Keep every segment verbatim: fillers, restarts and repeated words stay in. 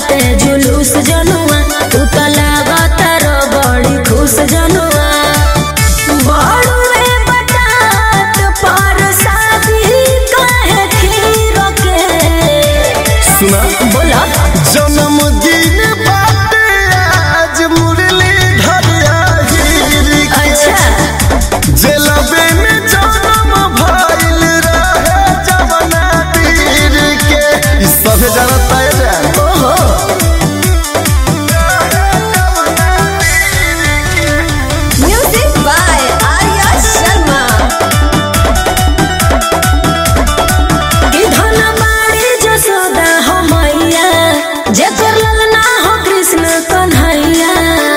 बाटे जुलूस जनुआ तू तो लागत रो बड़ी खुश जनुआ बड़ुए बटात पर शादी काहे खीर के सुना बोला जन्मदिन बाटे आज मुरली धरिया हीर के अच्छा जेलबे में जन्म भइल रहे जवना वीर के ई सभे जानता है जान ओहो म्यूजिक बाय आर्या शर्मा की धन बाड़ी जसोदा हो मैया जेकर ललना हो कृष्ण कन्हैया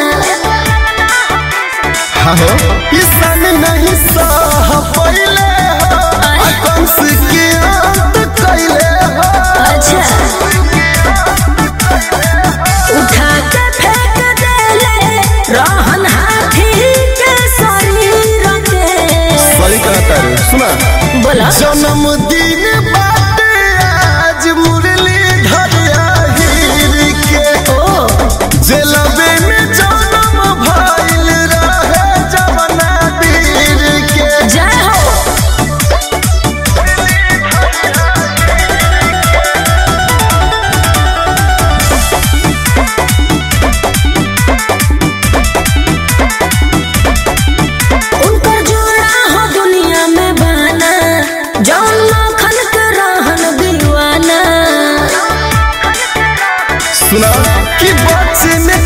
हाँ हो ईसन नहीं सह पहिले हो आ कंस के अंत कैले हो अच्छा उठा के फेंक देले रहन हाथी के शरीर के सही कहता रे सुना बोला जन्मदिन बाटे आज मुरली धरिया हीर के ओ जेलबे में जन्म भइल रहे जवना वीर के जय हो उनकर जोड़ा हो दुनिया में बहाना जौन मखन के रहन दीवाना सुना कि बच्चे में